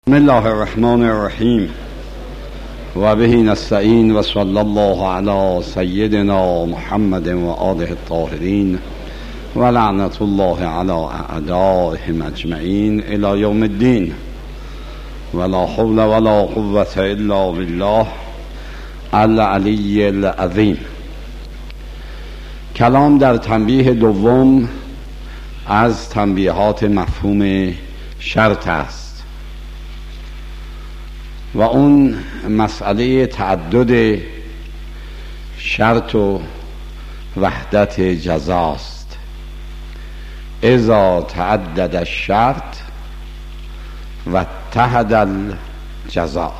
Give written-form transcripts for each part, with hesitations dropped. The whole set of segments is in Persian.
بسم الله الرحمن الرحیم و به نستعین و صلی الله علی سیدنا محمد و آله الطاهرین و لعنت الله علی اعدائهم اجمعین الی یوم الدین ولا حول ولا قوة الا بالله العلی العظیم. کلام در تنبیه دوم از تنبیهات مفهوم شرط است و اون مسئله تعدد شرط و وحدت جزاست. اذا تعدد الشرط و اتحد الجزا.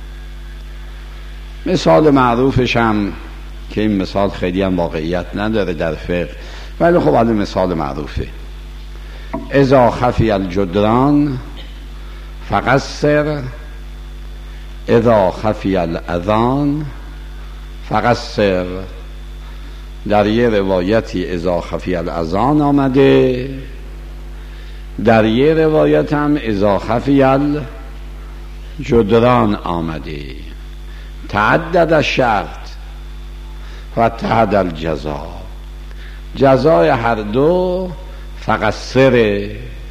مثال معروفش هم که این مثال خیلی هم واقعیت نداره در فقه، ولی خب الان مثال معروفه. اذا خفی الجدران فقصر، اذا خفی الاذان فقصر. در یه روایتی اذا خفی الاذان آمده، در یه روایت هم اذا خفی الجدران آمده. تعدد الشرط و اتحد الجزا. جزای هر دو فقصر.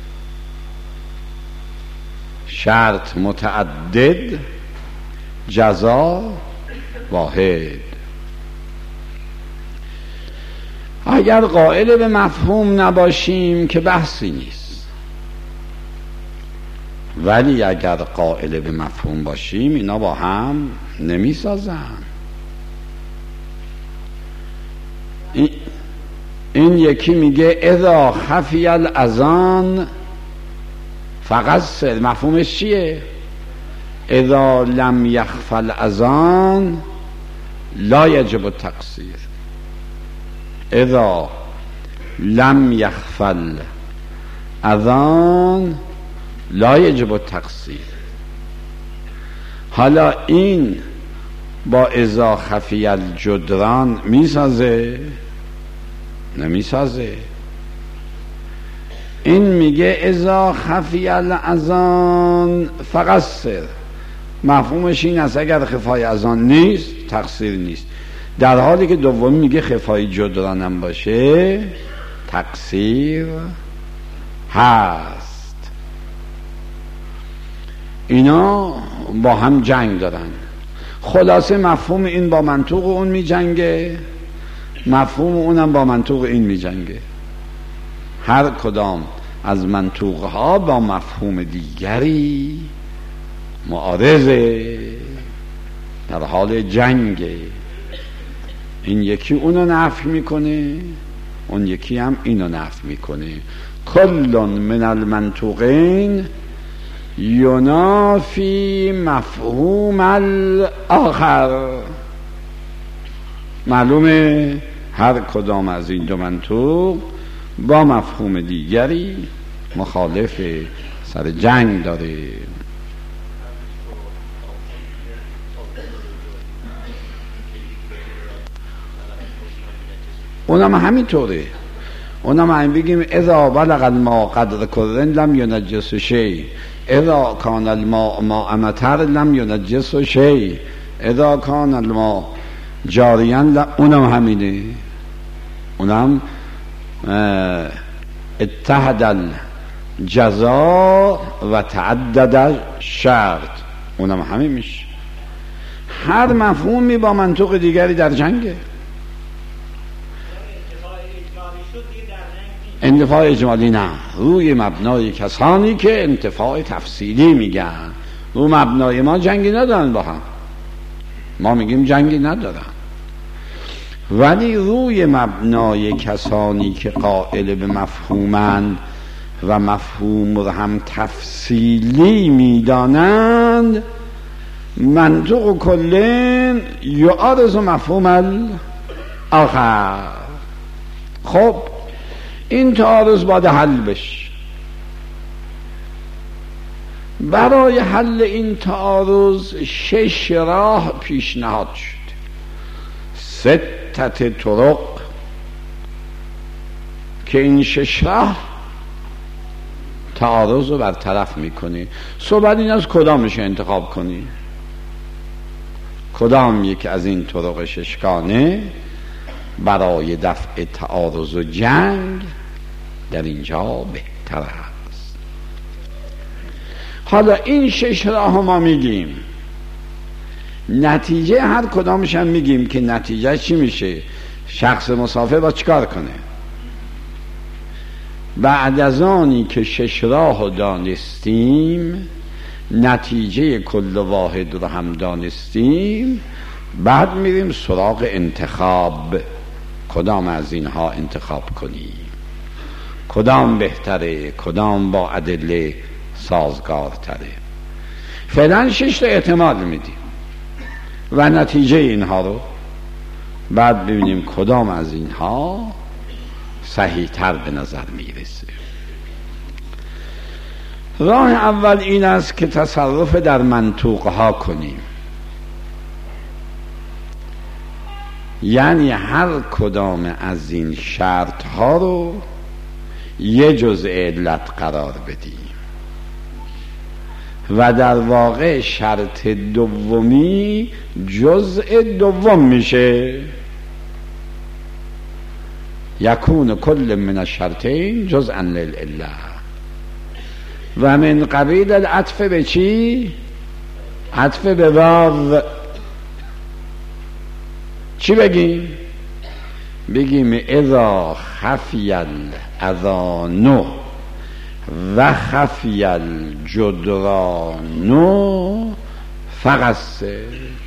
شرط متعدد، جزا واحد. اگر قائل به مفهوم نباشیم که بحثی نیست، ولی اگر قائل به مفهوم باشیم اینا با هم نمی سازن. این یکی میگه اذا خفی الاذان فقصر، مفهومش چیه؟ اذا لم یخف الاذان لا یجب التقصیر. اذا لم یخف الاذان لا یجب التقصیر. حالا این با اذا خفی الجدران میسازه؟ نمیسازه. این میگه اذا خفی الاذان فقصر، مفهومش این است اگر خفای اذان نیست تقصیر نیست، در حالی که دومی میگه خفای جدران هم باشه تقصیر هست. اینا با هم جنگ دارن. خلاصه مفهوم این با منطوق اون میجنگه، مفهوم اونم با منطوق این میجنگه. هر کدام از منطوقها با مفهوم دیگری معارضه، در حال جنگه. این یکی اونو نفی میکنه، اون یکی هم اینو نفی میکنه. کل من المنطوقین ینافی مفهوم الاخر. معلومه هر کدام از این دو منطوق با مفهوم دیگری مخالف، سر جنگ داره. اونم همینطوره. اونم همین بگیم اذا بلغ الماء قدر کرن لم ینجس شیء، اذا کان الماء ماء مطر لم ینجس شیء، اذا کان الماء جاریا. اونم همینه. اونم اتحد الجزا و تعدد الشرط. اونم همین میشه. هر مفهومی با منطق دیگری در جنگه. انتفاع اجمالی نه، روی مبنای کسانی که انتفاع تفصیلی میگن. رو مبنای ما جنگی ندارن با هم، ما میگیم جنگی ندارن، ولی روی مبنای کسانی که قائل به مفهومند و مفهوم رو هم تفصیلی میدانند، منطق کلن یعارض مفهوم الاخر. خب این تعارض باید حل بشه. برای حل این تعارض 6 راه پیشنهاد شد. 6 طرق که این 6 راه تعارض رو برطرف میکنی. صحبت این از کدامش انتخاب کنی، کدام یک از این طرق ششگانه برای دفع تعارض و جنگ در اینجا بهتر است. حالا این 6 راه ما میگیم، نتیجه هر کدامش هم میگیم که نتیجه چی میشه. شخص مسافر با چیکار کنه؟ بعد از آنی که 6 راه دانستیم، نتیجه کل واحد رو هم دانستیم، بعد میریم سراغ انتخاب. کدام از اینها انتخاب کنیم، کدام بهتره، کدام با ادله سازگارتره. فعلا 6 تا احتمال میدیم و نتیجه اینها رو، بعد ببینیم کدام از اینها صحیح تر به نظر میرسه. راه اول این است که تصرف در منطوقها کنیم، یعنی هر کدام از این شرط ها رو یه جزء علت قرار بدیم و در واقع شرط دومی جزء دوم میشه. یکون کل من الشرطین جزءا للعله. و من قبیل العطف به چی؟ عطف به واو. چی بگیم؟ بگیم اذا خفی الاذان و خفی الجدران فقصر.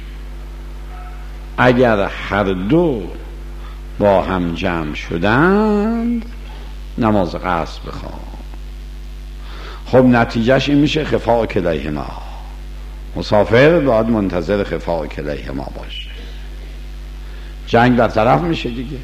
اگر هر دو با هم جمع شدند نماز قصر بخوان. خب نتیجهش این میشه خفاء کلیهما. مسافر باید منتظر خفاء کلیهما باشه، جنگ برطرف میشه دیگه.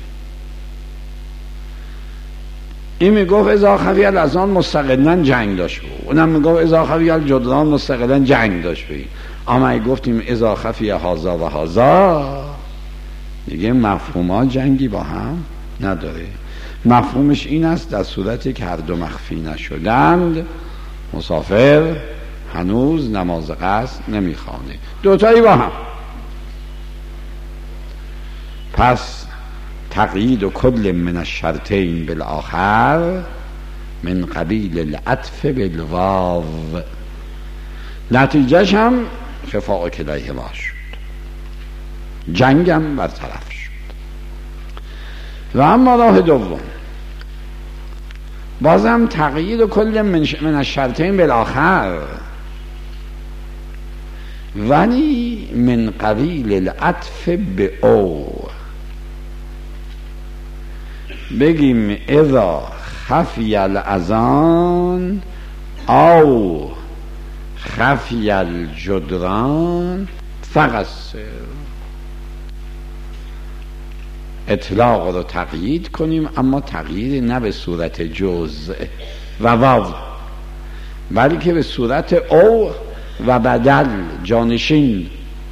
این میگفت اذا خفی الاذان مستقلا جنگ داشت بود، اونم میگفت اذا خفی الجدران مستقلا جنگ داشت بود. اما گفتیم اذا خفی هذا و هذا، دیگه مفهوما جنگی با هم نداره. مفهومش این است در صورتی که هر دو مخفی نشدند مسافر هنوز نماز قصر نمیخوانه، دوتایی با هم. پس تقیید و کل من الشرطین بالآخر من قبیل العطف بالواو، نتیجهش هم خفاء کلیهما شد، جنگم برطرف شد. و اما راه دوم بازم تقیید و کل من الشرطین بالآخر ولی من قبیل العطف به او. بگیم اذا خفی الاذان او خفی الجدران فقصر. اطلاق رو تقیید کنیم، اما تقیید نه به صورت جزء و واو، بلکه به صورت او و بدل جانشین.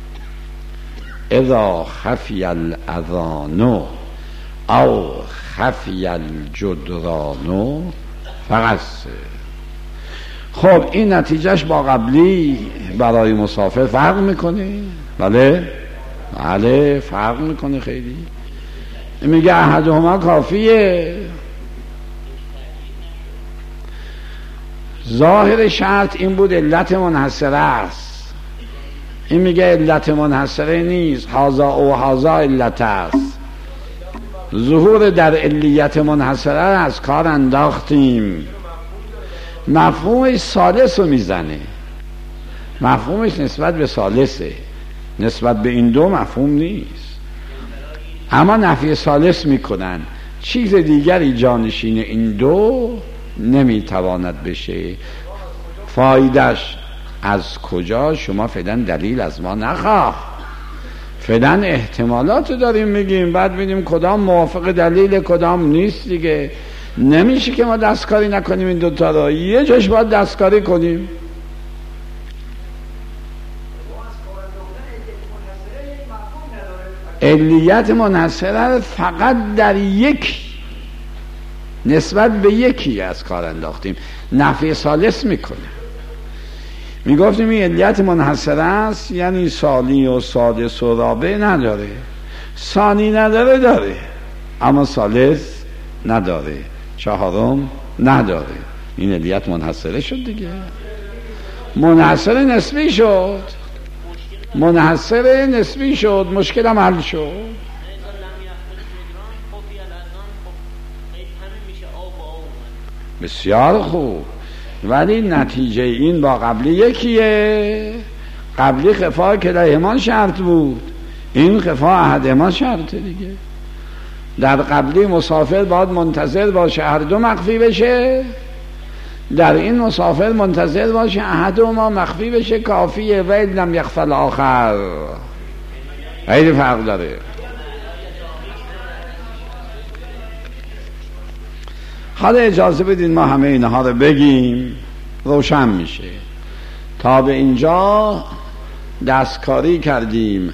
اذا خفی الاذان او خفی الجدران فقصر. خب این نتیجهش با قبلی برای مسافر فرق میکنه؟ بله فرق میکنه خیلی. میگه احدهما کافیه. ظاهر شرط این بود علت منحصره است، این میگه علت منحصره نیست، هذا او هذا علت است. ظهور در علیت منحصره از کار انداختیم. مفهومش ثالث رو میزنه، مفهومش نسبت به ثالثه، نسبت به این دو مفهوم نیست. اما نفی ثالث میکنن، چیز دیگری جانشین این دو نمیتواند بشه. فایدهش از کجا؟ شما فعلا دلیل از ما نخواه، فعلا احتمالات داریم میگیم، بعد ببینیم کدام موافق دلیل کدام نیست دیگه. نمیشه که ما دستکاری نکنیم این دوتا رو، یه جاش باید دستکاری کنیم. علیت منحصره فقط در یک نسبت به یکی از کار انداختیم، نفی ثالث میکنه. میگفتیم این علیت منحصره است، یعنی ثانی و سادس و رابع نداره، ثانی نداره داره، اما ثالث نداره، چهارم نداره. این علیت منحصره شد دیگه، منحصره نسبی شد، منحصره نسبی شد، مشکلم حل شد. بسیار خوب، ولی نتیجه این با قبلی یکیه. قبلی خفا کلیهما شرط بود، این خفا احدهما شرطه دیگه. در قبلی مسافر باید منتظر باشه هر دو مخفی بشه، در این مسافر منتظر باشه احدهما مخفی بشه کافیه. و لم یخفی الاخر، خیلی فرق داره. حالا اجازه بدین ما همه اینها رو بگیم، روشن میشه. تا به اینجا دستکاری کردیم،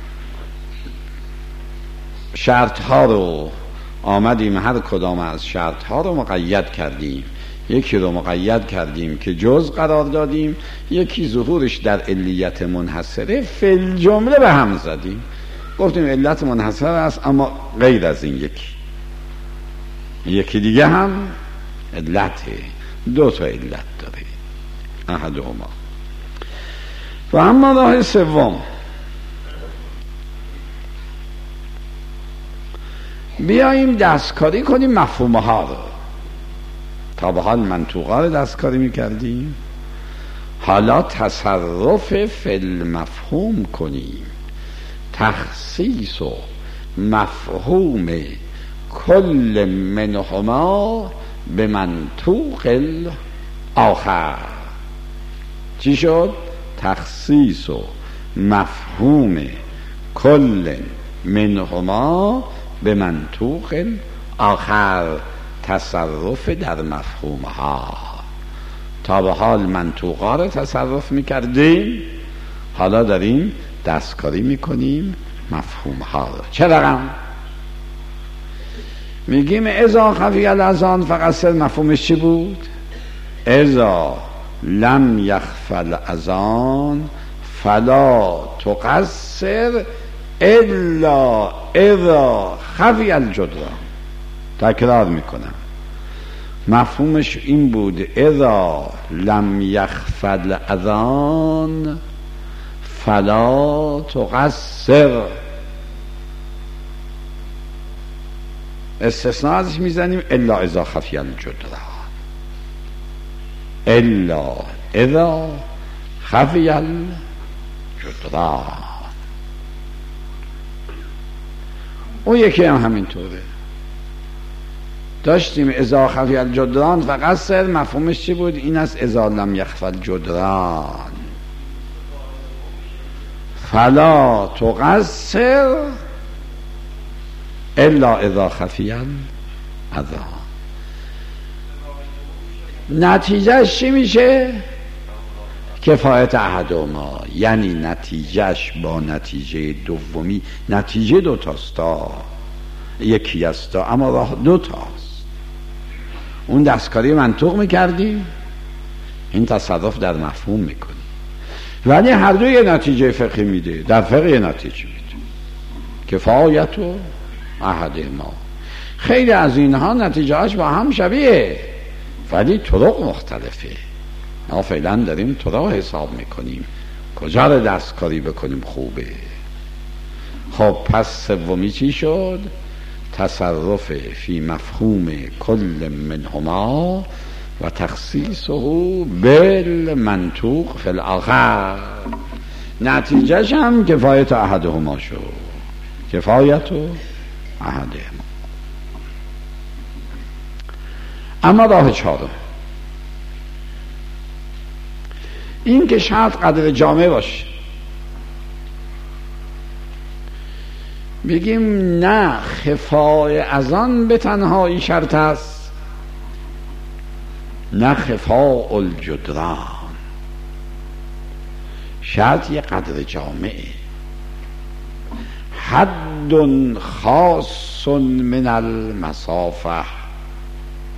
شرط ها رو آمدیم هر کدام از شرط ها رو مقید کردیم. یکی رو مقید کردیم که جز قرار دادیم، یکی ظهورش در علیت منحصره فی الجمله به هم زدیم، گفتیم علت منحصره است اما غیر از این یکی دیگه هم علته، دو تا علت داره احدهما. و اما راه سوم، بیاییم دستکاری کنیم مفهومها رو. تا به حال منطوقا رو دستکاری میکردیم، حالا تصرف فی المفهوم کنیم، تخصیص و مفهوم کل منهما به منطوق الاخر. چی شد؟ تخصیص و مفهوم کل منهما به منطوق الاخر، تصرف در مفهوم ها. تا به حال منطوق ها رو تصرف میکردیم، حالا داریم دستکاری میکنیم مفهوم ها رو. چه رقم؟ میگیم اذا خفی الاذان فقصر، مفهومش چی بود؟ اذا لم یخفی الاذان فلا تقصر الا اذا خفی الجدران. تکرار میکنم، مفهومش این بود اذا لم یخفی الاذان فلا تقصر. استثناء ازش میزنیم الا اذا خفی الجدران، الا اذا خفی الجدران. اون یکی هم همینطوره، داشتیم اذا خفی الجدران فقصر، مفهومش چی بود؟ این است اذا لم یخفی الجدران فلا تقصر الا اذا خفی الاذان. نتیجهش چی میشه؟ کفایت احدهما، یعنی نتیجهش با نتیجه دومی، نتیجه دوتاستا، یکی استا اما راه دوتاست. اون دستکاری منطوق میکردیم، این تصرف در مفهوم میکنیم، ولی هر دو یه نتیجه فقهی میده. در فقه یه نتیجه میده، کفایت و احدهما. خیلی از اینها نتیجهاش با هم شبیه ولی طرق مختلفه. ما فعلا داریم طرق حساب میکنیم، کجا رو دستکاری بکنیم خوبه. خب پس سومی چی شد؟ تصرف فی مفهوم کل منهما و تخصیصه بالمنطوق فی الاخر. نتیجهش هم کفایت احدهما شد، کفایت احدهما. اما راه چهارم، این که شرط قدر جامع باشه. بگیم نه، خفای از آن به تنهایی شرط است، نه خفاء الجدران. شرط یه قدر جامعه، حد خاص من المسافه،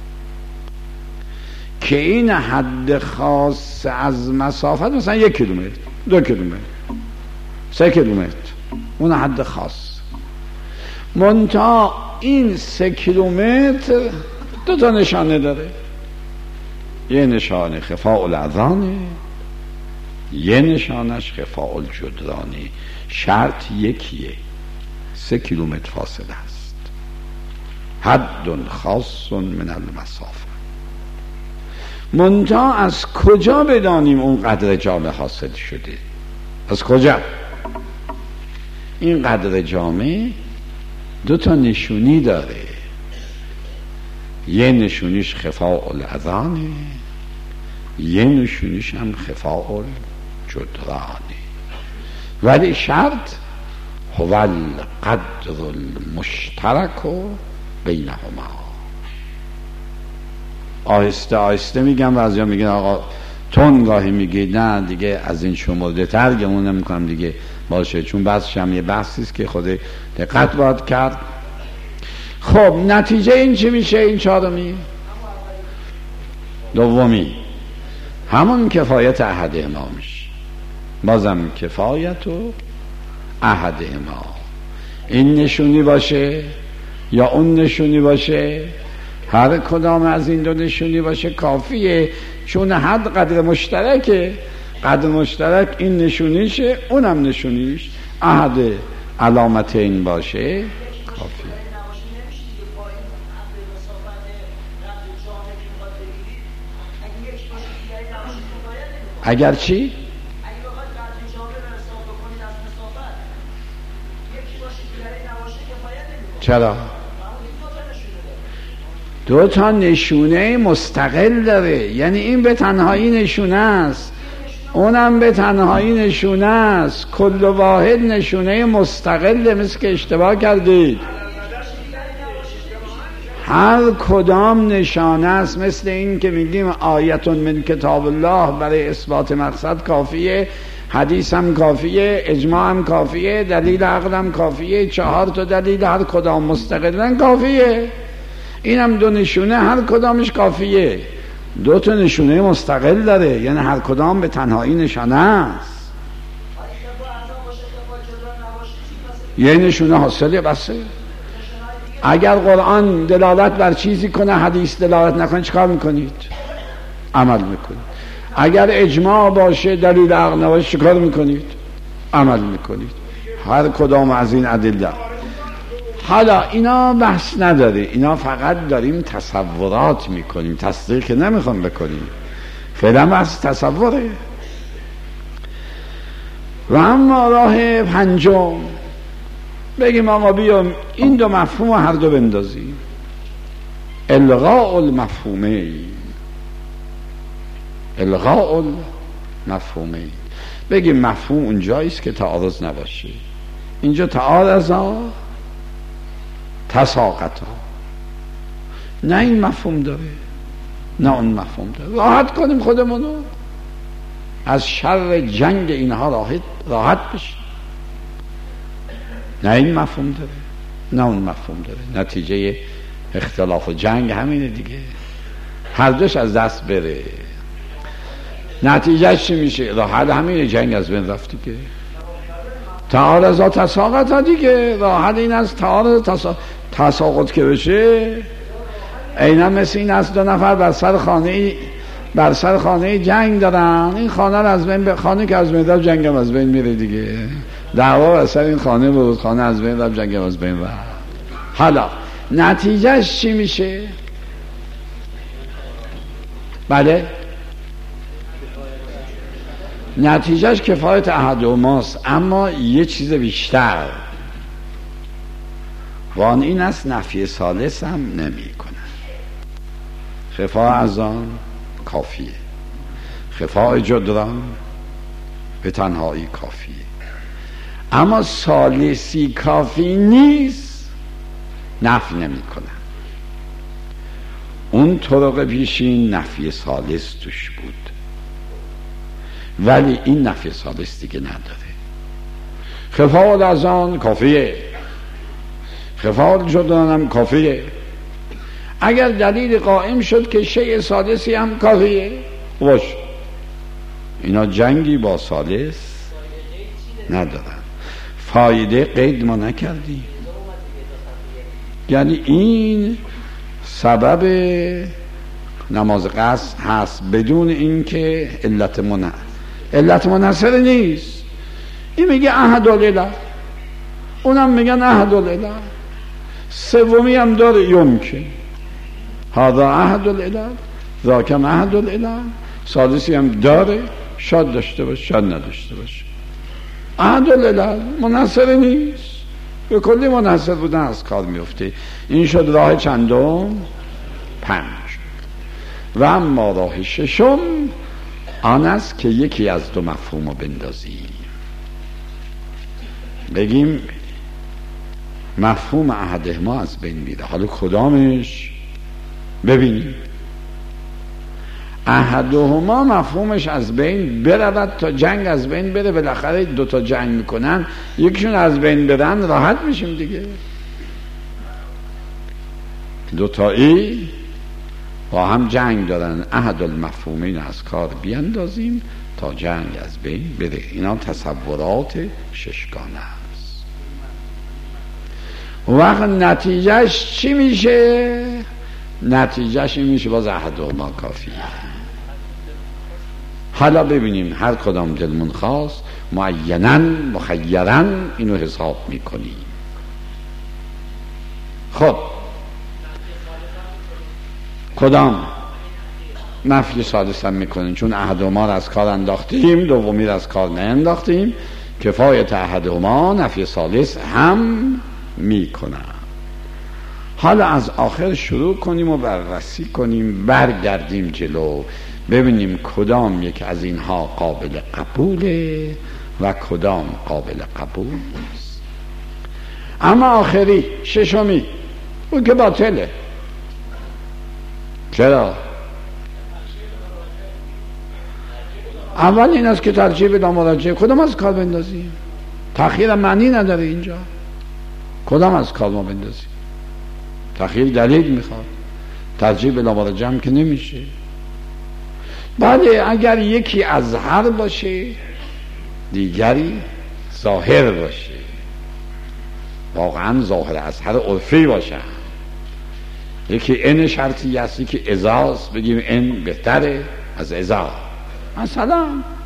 که این حد خاص از مسافت مثلا 1 کیلومتر، 2 کیلومتر، 3 کیلومتر، اون حد خاص. منتها این 3 کیلومتر 2 نشانه داره. یه نشانه خفاء الاذانه، یه نشانش خفاء الجدرانه. شرط یکیه، 3 کیلومتر فاصله است. حد خاص من المسافه. منتها از کجا بدانیم اون قدر جامع حاصل شده؟ از کجا؟ این قدر جامع 2 نشونی داره. یه نشونیش خفاء الاذانه، یه نشونیش هم خفاء الجدرانه. ولی شرط هو القدر المشترک بینهما. آهسته آهسته میگم، بعضیا میگن آقا تنگاهی میگی، نه دیگه از این شمرده تر گمون نمیکنم دیگه باشه، چون بحثش هم یه بحثیست که خود دقت باید کرد. خب نتیجه این چی میشه؟ این 4می دومی همون کفایت احدهما میشه. بازم کفایت و احدهما، این نشونی باشه یا اون نشونی باشه، هر کدام از این 2 نشونی باشه کافیه، چون حد قدر مشترکه. قدر مشترک این نشونیشه، اونم نشونیش. احد علامتین باشه کافیه. اگر چی؟ چرا؟ 2 نشونه مستقل داره، یعنی این به تنهایی نشونه است، اونم به تنهایی نشونه است. کل واحد نشونه مستقل، مثل که اشتباه کردید. هر کدام نشانه است. مثل این که میگیم آیت من کتاب الله برای اثبات مقصد کافیه، حدیث هم کافیه، اجماع هم کافیه، دلیل عقل هم کافیه، 4 دلیل هر کدام مستقلن کافیه. این هم 2 نشونه هر کدامش کافیه. 2 نشونه مستقل داره، یعنی هر کدام به تنهایی نشانه است. یه نشونه حاصله بسه. اگر قرآن دلالت بر چیزی کنه، حدیث دلالت نکنه، چیکار میکنید؟ عمل میکنید. اگر اجماع باشه، دلیل عقل نباشه، چیکار میکنید؟ عمل میکنید. هر کدام از این ادله. حالا اینا بحث نداره، اینا فقط داریم تصورات میکنیم، تصدیق که نمیخوام بکنیم. فعلا بحث تصوره. و اما راه 5، بگیم آقا بیام این 2 مفهوم هر 2 بندازیم. الغاء المفهومین، الغاء المفهومین. بگیم مفهوم اونجاییست که تعارض نباشه. اینجا تعارضا تساقطا، نه این مفهوم داره نه اون مفهوم داره. راحت کنیم خودمونو از شر جنگ اینها، راحت بشیم. نه این مفهوم داره نه اون مفهوم داره. نتیجه اختلاف و جنگ همینه دیگه، هر دوش از دست بره. نتیجه چی میشه؟ راحت همینه، جنگ از بین رفت دیگه. تعارضا تساقطا دیگه. راحت این از تعارض تساقط که بشه، اینا مثل این از 2 نفر بر سر خانه جنگ دارن. این خانه رو از بین خانه که از بین رفت، جنگ هم از بین میره دیگه. دعوا بر سر این خانه بود، خانه از بین رفت، جنگ هم از بین رفت. حالا نتیجهش چی میشه؟ بله، نتیجهش کفایت احدهماست، اما یه چیز بیشتر، وان این است نفی ثالث هم نمی کنن. خفاء از آن کافیه، خفاء جدران به تنهایی کافیه، اما ثالثی کافی نیست، نفی نمی کنن. اون طرق پیشین نفی ثالث توش بود، ولی این نفی ثالث دیگه نداره. خفاء از آن کافیه، خفاء جدران هم کافیه، اگر دلیل قائم شد که شیء سادسی هم کافیه باش، اینا جنگی با ثالث ندارن. فایده قید ما نکردیم، یعنی این سبب نماز قصر هست بدون اینکه علت منحصر نیست. این میگه احدالعلل، اونم میگن احدالعلل، سومی هم داره یمکن، هذا احدالعلل ذاکم احدالعلل، سادسی هم داره، شاید داشته باشه شاید نداشته باشه. احدالعلل منحصر نیست، به کلی منحصر بودن از کار میفته. این شد راه چندم؟ 5. و اما راه 6 آن است که یکی از دو مفهوم رو بندازیم، بگیم مفهوم احدهما از بین میره. حالا کدامش؟ ببینیم احدهما مفهومش از بین برود تا جنگ از بین بره. بالاخره دوتا جنگ میکنن، یکیشون از بین برن راحت میشیم دیگه. دوتایی با هم جنگ دارن، احد المفهومین از کار بیندازیم تا جنگ از بین بره. اینا تصورات ششگانه است. وقت نتیجهش چی میشه؟ نتیجهش این میشه باز احدهما کافیه. حالا ببینیم هر کدام دلمون خواست معیناً مخیراً اینو حساب میکنیم. خب کدام؟ نفی ثالث هم میکنیم، چون احدهما را از کار انداختیم، دومی را از کار نانداختیم. کفایت احدهما نفی ثالث هم میکنم. حالا از آخر شروع کنیم و بررسی کنیم، برگردیم جلو ببینیم کدام یک از اینها قابل قبوله و کدام قابل قبول نیست. اما آخری ششمی اون که باطله. چرا؟ اول این است که ترجیح بلا مراجعه، کدام از کار بندازیم؟ تأخیر معنی نداره اینجا، کدام از کار ما بندازیم؟ تأخیر دلیل میخواد، ترجیح بلا مراجعه هم که نمیشه. بله اگر یکی اظهر باشه دیگری ظاهر باشه، واقعا ظاهر اظهر عرفی باشه، یکی ان شرطی هستی که ازاست بگیم ان بهتره از ازا، مثلا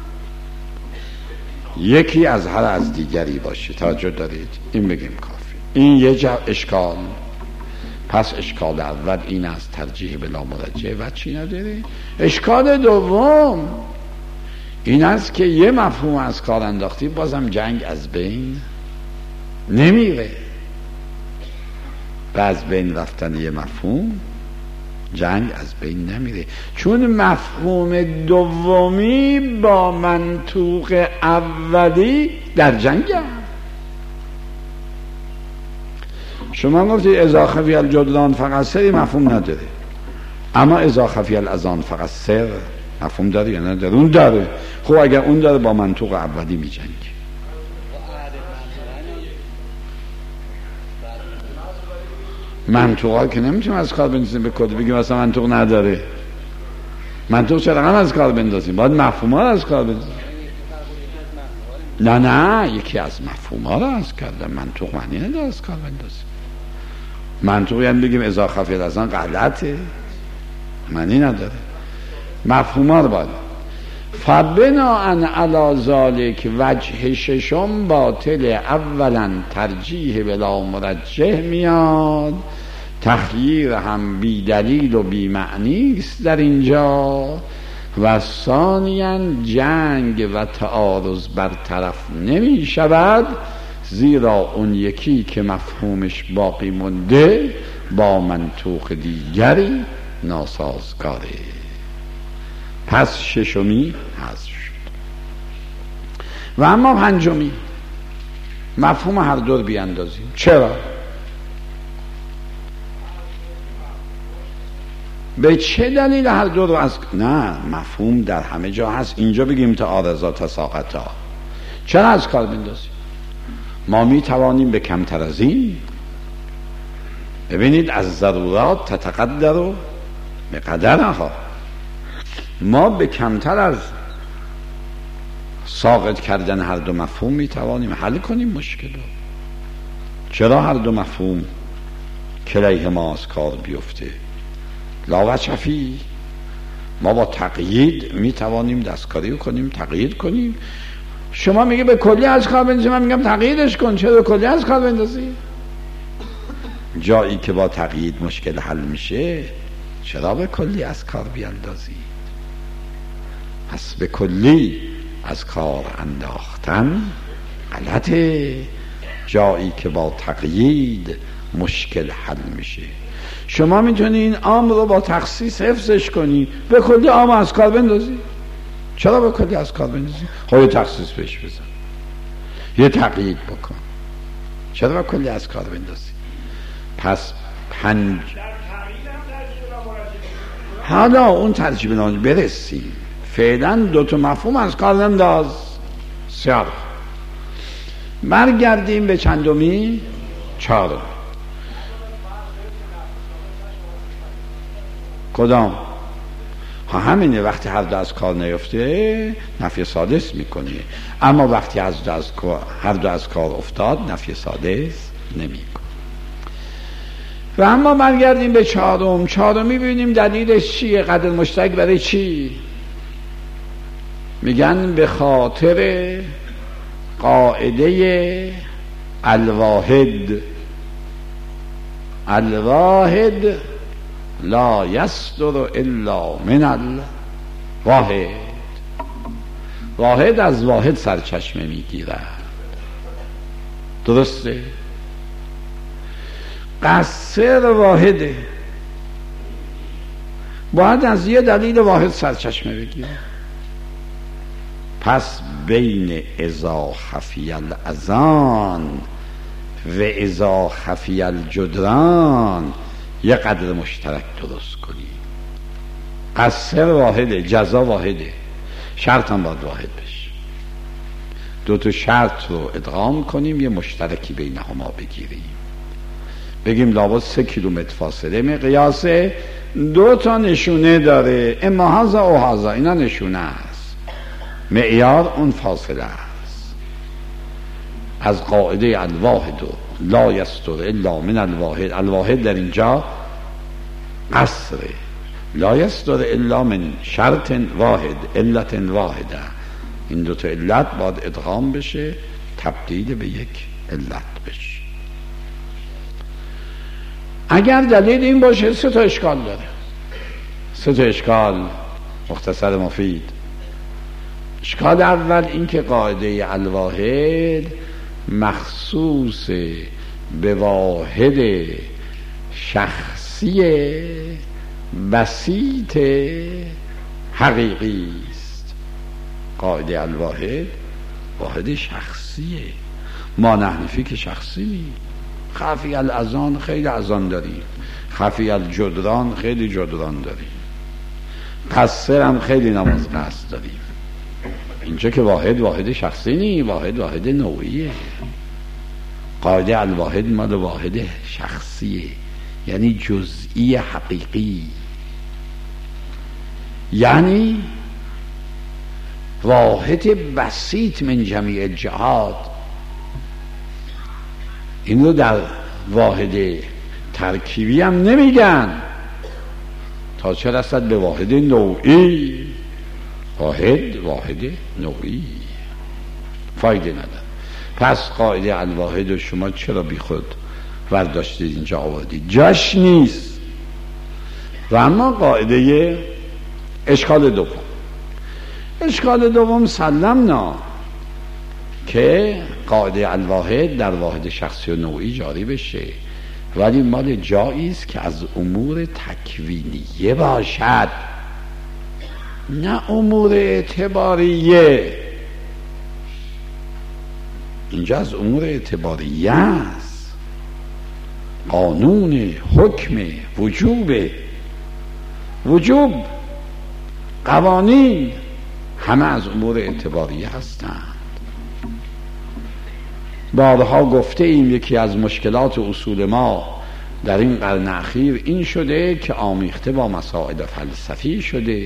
یکی اظهر از دیگری باشه. توجه دارید؟ این بگیم کافی. این یه اشکال. پس اشکال اول این است ترجیح بلا مرجع و چی نداره. اشکال دوم این است که یه مفهوم از کار انداختی بازم جنگ از بین نمیره. و از بین رفتن یه مفهوم جنگ از بین نمیره، چون مفهوم دومی با منطوق اولی در جنگ هم. شما گفتید اذا خفی الجدران فقط سر مفهوم نداره، اما اذا خفی الاذان فقط سر مفهوم داره یا نداره؟ اون داره. خب اگر اون داره با منطوق اولی می جنگه. منطوقا که نمیتونیم از کار بندازیم به کد بگیم مثلا منطوق نداره. منطوق چرا هم از کار بندازیم؟ باید مفهوم ها رو از کار بندازیم. نه یکی از مفهوم ها رو از کردن. منطوق معنی نداره از کار بندازیم. منطوق یعنی بگیم اذا خفی الاذان غلطه، معنی نداره. مفهوم ها رو باید فبناء علی ذلک وجه ششم باطل. اولا ترجیح بلا مرجح میاد، تخییر هم بی دلیل و بی معنی است در اینجا. و ثانیاً جنگ و تعارض برطرف نمی شود، زیرا اون یکی که مفهومش باقی مونده با منطوق دیگری ناسازگاره. پس ششمی حذف شد. و اما پنجمی مفهوم هر دو رو بیاندازیم. چرا؟ به چه دلیل هر دو رو از نه مفهوم در همه جا هست، اینجا بگیم تعارضا تساقطا. چرا از کار بندازیم؟ ما می توانیم به کمتر از این ببینید از ضرورات تتقدر به قدرها. ما به کمتر از ساقط کردن هر دو مفهوم میتوانیم حل کنیم مشکل رو. چرا هر دو مفهوم کلیه ما از کار بیفته؟ لا وجهی. ما با تقیید میتوانیم دستکاری کنیم، تقیید کنیم. شما میگه به کلی از کار بندازی، من میگم تقییدش کن. چرا به کلی از کار بندازی؟ جایی که با تقیید مشکل حل میشه چرا به کلی از کار بیاندازی؟ پس به کلی از کار انداختن غلطه. جایی که با تقیید مشکل حل میشه. شما میتونی این عام رو با تخصیص حفظش کنی، به کلی عام از کار بندازی. چرا به کلی از کار بندازی؟ خب یه تخصیص بهش بزن، یه تقیید بکن. چرا به کلی از کار بندازی؟ پس حالا اون ترجیب نامه برسیم. فعلا دو تا مفهوم از کار ننداز. سیار برگردیم به چندمی؟ چهارم. کدام؟ همینه. وقتی هر دو از کار نیفته نفی سادس میکنه، اما وقتی هر دو از کار افتاد نفی سادس نمیکنه. و اما برگردیم به چهارم. چهارم میبینیم دلیلش چیه؟ قدر مشترک برای چی؟ میگن به خاطر قاعده الواحد. الواحد لا یصدر الا من الواحد. واحد از واحد سرچشمه میگیرد. درسته؟ قصر واحده، باید از یه دلیل واحد سرچشمه بگیره. پس بین اذا خفی الاذان و اذا خفی الجدران یه قدر مشترک درست کنی. قصر واحده، جزا واحده، شرط هم باید واحد بشه. دو تا شرط رو ادغام کنیم، یه مشترکی بینهما بگیریم. بگیم لابد 3 کیلومتر فاصله مقیاس، 2 تا نشونه داره، اما هذا و هذا، اینا نشونه است، معیار اون فاصله است. از قاعده الواحد لا یستر الا من الواحد. الواحد در اینجا قصره. لا یستر الا من شرط واحد علت واحده. این 2 تا علت باید ادغام بشه، تبدیل به یک علت بشه. اگر دلیل این باشه 3 تا اشکال داره. 3 تا اشکال مختصر مفید. اشکال اول این که قاعده الواحد مخصوص به واحد شخصی بسیط حقیقی است. قاعده الواحد واحد شخصیه. ما نحنفی که شخصی. خفی الاذان خیلی اذان داریم، خفی الجدران خیلی جدران داریم، قصر هم خیلی نماز قصر داریم. اینجا که واحد شخصی نی، واحد نوعیه. قاعده الواحد مال واحد شخصیه، یعنی جزئی حقیقی، یعنی واحد بسیط من جمیع الجهات. این رو در واحد ترکیبی هم نمیگن، تا چه رسد به واحد نوعی. واحد نوعی فایده نداره. پس قاعده الواحد و شما چرا بی خود ورداشتید اینجا آوردید؟ جاش نیست. و اما قاعده اشکال دوم سلمنا که قاعده الواحد در واحد شخصی و نوعی جاری بشه، ولی مال جایی است که از امور تکوینیه باشد، نه امور اعتباریه. اینجا از امور اعتباریه است. قانون حکم وجوب قوانین همه از امور اعتباریه هستند. بارها گفته ایم یکی از مشکلات اصول ما در این قرن اخیر این شده که آمیخته با مسائل فلسفی شده.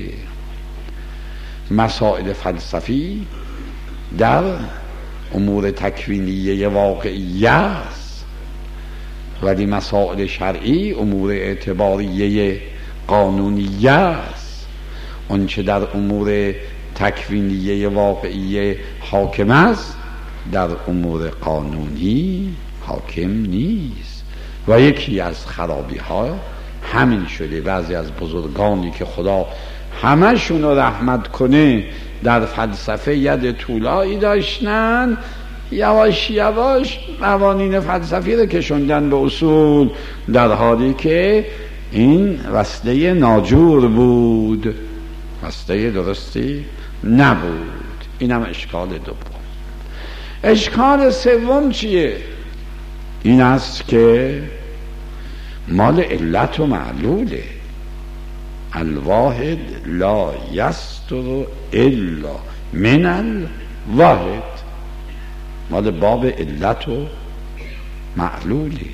مسائل فلسفی در امور تکوینیه واقعیه است، ولی مسائل شرعی امور اعتباریه قانونیه است. آنچه در امور تکوینیه واقعیه حاکم است در امور قانونی حاکم نیست. و یکی از خرابی ها همین شده. بعضی از بزرگانی که خدا همشون رو رحمت کنه در فلسفه ید طولایی داشتن، یواش یواش قوانین فلسفی رو کشوندن به اصول، در حالی که این وسیله ناجور بود، وسیله درستی نبود. اینم اشکال دوم. اشکال سوم چیه؟ این است که مال علت و معلوله. الواحد لا یستر الا من الواحد، مال باب علت و معلولی.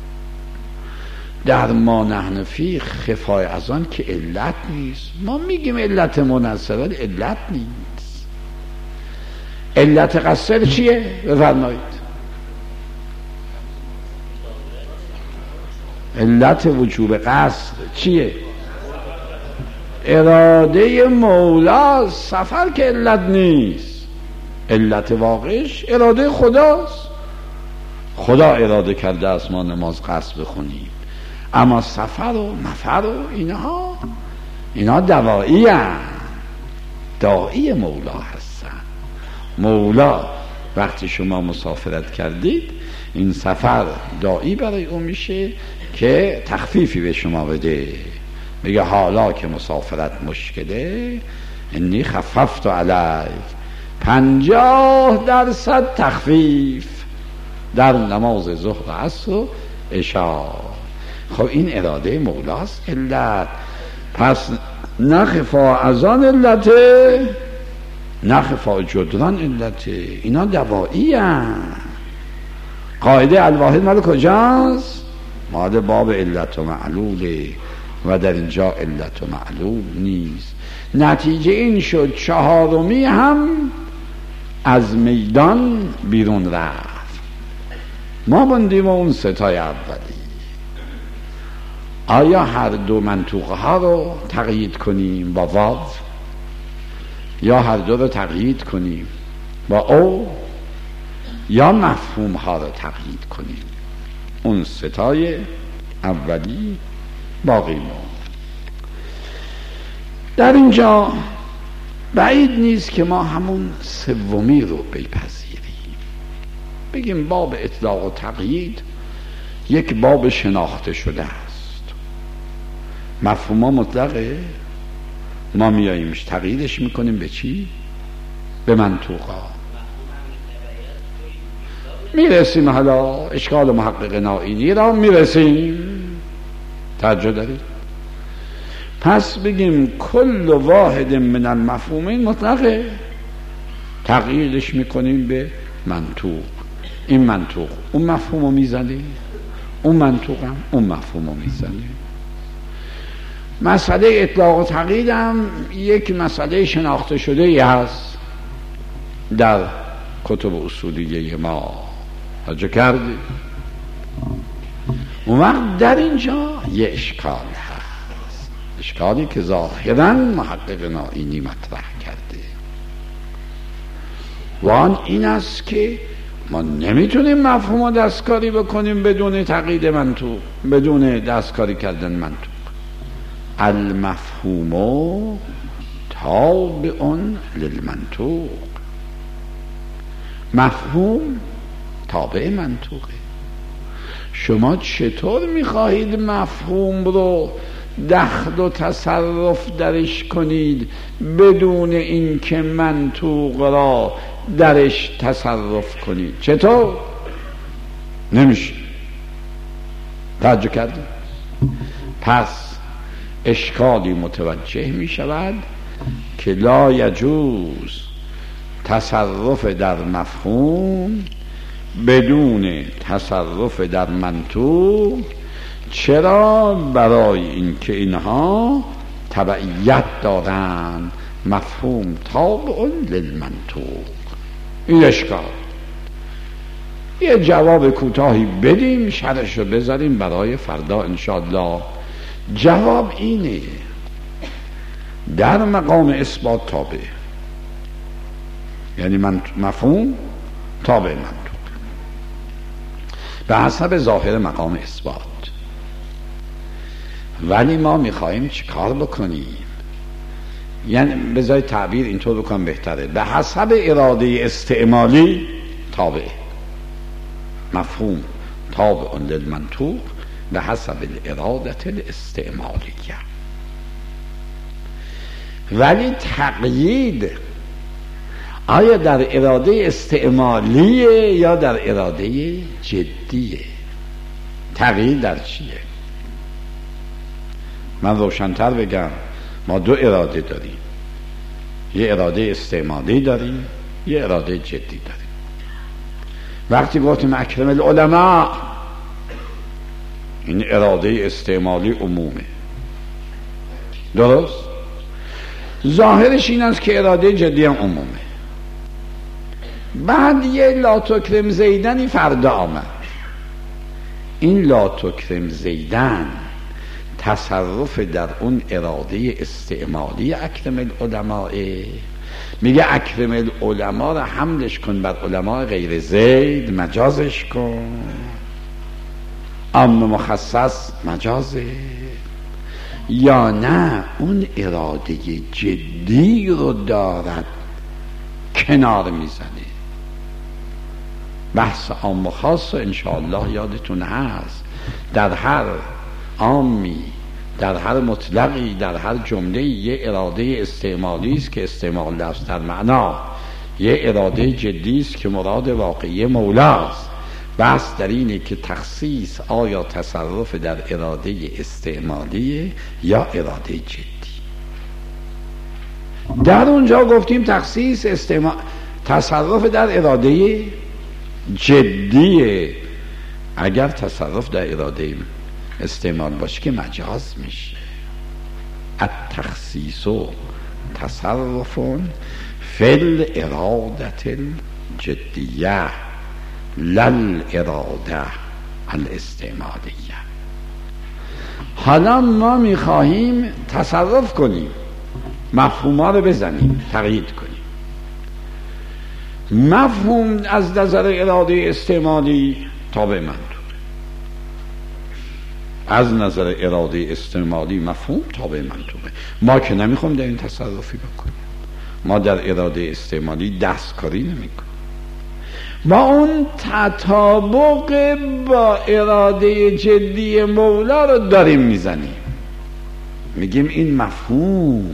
در ما نحن فی خفای از آن که علت نیست. ما میگیم علت منصر، ولی علت نیست. علت قصر چیه؟ بفرمایید. علت وجوب قصر چیه؟ اراده مولا. سفر که علت نیست، علت واقعش اراده خداست. خدا اراده کرده است ما نماز قصر بخونیم، اما سفر و مفر و اینها دوایی هستند، داعی مولا هستند. مولا وقتی شما مسافرت کردید، این سفر داعی برای اون میشه که تخفیفی به شما بده. میگه حالا که مسافرت مشکله، انی خففت علیک 50% تخفیف در نماز ظهر و عصر و عشا. خب این اراده مولاست علت. پس نخفا از آن علته، نخفا جدران علته. اینا دوایی هست. قاعده الواحد مال کجاست؟ مال باب علت و معلوله، و در اینجا علت و معلول نیست. نتیجه این شد چهارمی هم از میدان بیرون رفت. ما بندیم اون ستای اولی. آیا هر دو منطوقه ها رو تقیید کنیم با واو، یا هر دو رو تقیید کنیم با او، یا مفهوم ها رو تقیید کنیم؟ اون ستای اولی باقی موند. در اینجا بعید نیست که ما همون سومی رو بپذیریم، بگیم باب اطلاق و تقیید یک باب شناخته شده است. مفهوم مطلقه، ما میاییمش تقییدش میکنیم به چی؟ به منطوقا. میرسیم حالا اشکال محقق نائینی را میرسیم. توجه دارید؟ پس بگیم کل واحد من المفهومین مطلقه، تقییدش میکنیم به منطوق. این منطوق اون مفهومو میزنه، اون منطوق هم اون مفهومو میزنه. مسئله اطلاق و تقیید هم یک مسئله شناخته شده ای هست در کتب اصولیه ما. توجه کردی؟ اون وقت در اینجا یه اشکال هست، اشکالی که ظاهراً محقق نائینی مطرح کرده، و آن این است که ما نمیتونیم مفهوم رو دستکاری بکنیم بدون تقیید منطوق، بدون دستکاری کردن منطوق. المفهوم تابع للمنطوق. مفهوم تابع منطوقه. شما چطور میخواهید مفهوم رو دخل و تصرف درش کنید بدون اینکه منطوق را درش تصرف کنید؟ چطور؟ نمیشه. توجه کردید؟ پس اشکالی متوجه می شود که لا یجوز تصرف در مفهوم بدون تصرف در منطوق، چرا؟ برای اینکه اینها تبعیت دارن، مفهوم تابع للمنطوق. این اشکال. یه جواب کوتاهی بدیم، شرحش رو بذاریم برای فردا انشاءالله. جواب اینه: در مقام اثبات تابع، یعنی مفهوم تابع منطوق به حسب ظاهر مقام اثبات. ولی ما میخواییم چی کار بکنیم؟ یعنی بذاری تعبیر اینطور بکنم بهتره: به حسب اراده استعمالی تابع، مفهوم تابع للمنطوق به حسب الارادة الاستعمالیه. ولی تقیید آیا در اراده استعمالیه یا در اراده جدیه؟ تقیید در چیه؟ من روشن‌تر بگم، ما دو اراده داریم، یه اراده استعمالی داریم، یه اراده جدی داریم. وقتی گفتیم اکرم العلماء، این اراده استعمالی عمومه، درست؟ ظاهرش این است که اراده جدی هم عمومه. بعد یه لا تکرم زیدنی فردا آمد. این لا تکرم زیدن تصرف در اون اراده استعمالی اکرم العلماء. میگه اکرم العلماء را حملش کن بر علماء غیر زید، مجازش کن، عام مخصص مجازه، یا نه اون اراده جدی رو دارد کنار میزنه. بحث عام و خاص و انشاءالله یادتون هست، در هر عامی، در هر مطلقی، در هر جمله یه اراده استعمالی است که استعمال لفظ در معنا، یه اراده جدی است که مراد واقعی مولاست. بحث در اینه که تخصیص آیا تصرف در اراده استعمالیه یا اراده جدی. در اونجا گفتیم تخصیص تصرف در اراده جدیه. اگر تصرف در اراده استعمال باشه که مجاز میشه. التخصیص تصرف فی الاراده الجدیه لل اراده الاستعمالیه. حالا ما میخواهیم تصرف کنیم، مفهوما رو بزنیم، تقیید کنیم. مفهوم از نظر اراده استعمالی تابع منطوق، از نظر اراده استعمالی مفهوم تابع منطوقه. ما که نمیخوام در این تصرفی بکنیم، ما در اراده استعمالی دستکاری نمیکنیم، با اون تطابق با اراده جدی مولا رو داریم میزنیم. میگیم این مفهوم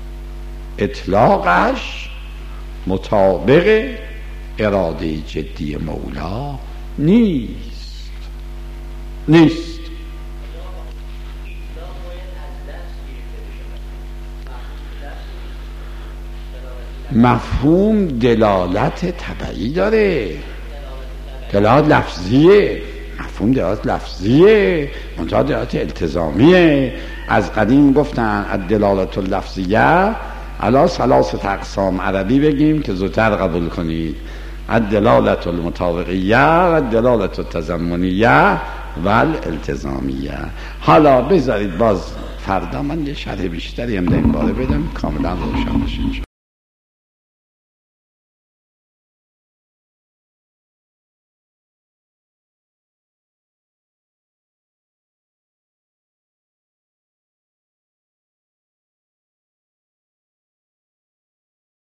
اطلاقش مطابق اراده جدی مولا نیست. مفهوم دلالت تبعی داره، دلالت لفظیه. مفهوم دلالت لفظیه، منتها دلالت التزامیه. از قدیم گفتن الدلالت اللفظیه علی ثلاثه اقسام. عربی بگیم که زودتر قبول کنید: الدلالت المطابقیه و الدلالت التضمنیه و الالتزامیه. حالا بذارید باز فردا من یه شرح بیشتری هم در این باره بدم، کاملا روشن بشه.